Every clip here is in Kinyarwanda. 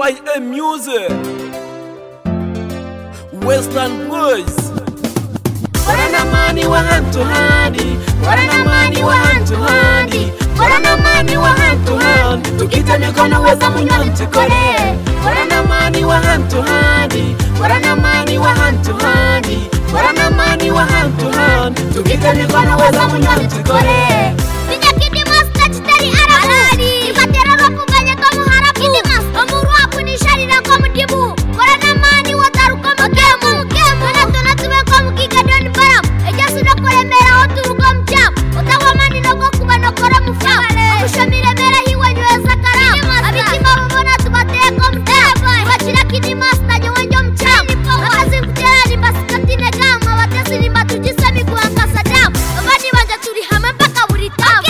YM Music, Western Boys. Korana mani wa hand to hand, korana mani wa hand to hand, korana mani wa hand to hand. Tukita mikono weza munyoni tukole. Korana mani wa hand to hand, korana mani wa hand to hand, korana mani wa hand to hand. Tukita mikono weza munyoni tukole. Pinya kidi master chitari arahari. Ibatera bakunganya kamu harapu. Kidi master omuru apu ni sharira kamu dibu. Korana mani wa taru kamu kemu. Tona tume kamu giga doni baram. Eja sudah kore mera oturu kamu jam. Otawa mani logo kuba nokora mufam. Akushamire mera hiwa nyueza karam. Abiti mamu mona tubate kamu jam. Wachira kidi master nyewanjo mcham. Wakazi mkutera ni basikatine gama. Watesi ni matujisa mikuanga sadam. Wabani wanja turi hama mpaka uritamu.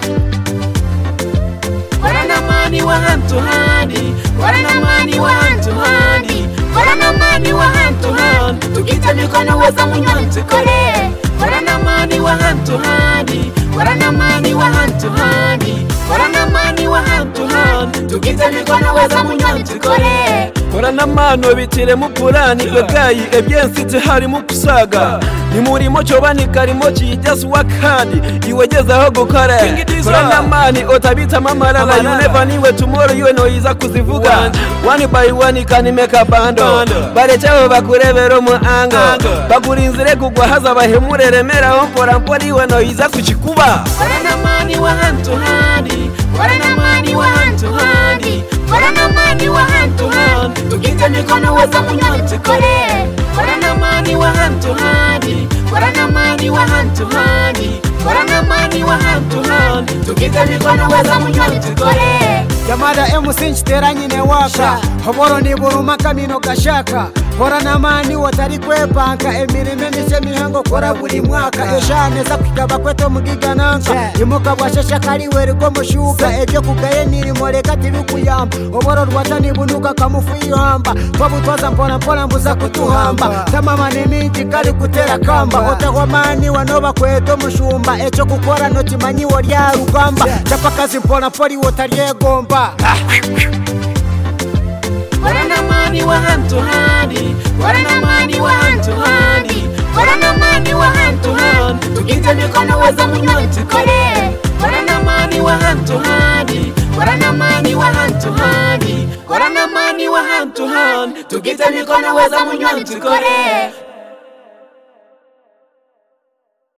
Korana mani wa hand to hand, korana mani wa hand to hand, korana mani wa hand to hand. Tukita mikono weza munyoni tukole. Korana mani wa hand to hand, korana mani wa hand to hand, korana mani wa hand to hand. Tukita mikono weza munyoni tukole. Korana mano bitire mu pulani bagayi ebyensi hari mu kusaga. Ni murimo chobani karimo just work hard. Iwegezaho gukora. Korana mani otabita mamarala. You never knew tomorrow you know iza kuzivuga. One by one can make a bando. Barechaho bakurebero mu anga. Bagurinzire kugwa haza bahemure remera hompora mpori we no iza kuchikuba. Korana mani wa hand to hand, korana mani wa hand to hand, korana mani wa hand to hand. Tukita mikono weza munyoni tukole. Korana mani wa hand to hand, korana mani wa hand to hand, korana mani wa hand to hand. Tukita mikono weza munyoni tukole. Yamada MC teranye ne waka Hoboro ni buruma kamino gashaka Korana mani watari kwepanka emirime mise mihango kora buri mwaka Eshane za kwikaba kweto mugigananka Imuka bwashasha kari weriko mushuka Ebyo kugaye niri moreka tibikuyamba Hoboro rwatani bunuka kamufu ihamba Twabutwaza mpona mpona mbuza kutuhamba Tamama ni mingi kari kutera kamba Otahwa mani wanoba kweto mushumba Echo kukora noti manyiwo rya rugamba Chapakazi mpona pori wotariegomba Korana mani wa hand to hand, korana mani wa hand to hand, korana mani wa hand to hand. Tukita mikono weza munyoni tukole. Korana mani wa hand to hand, korana mani wa hand to hand, korana mani wa hand to hand. Tukita mikono weza munyoni tukole.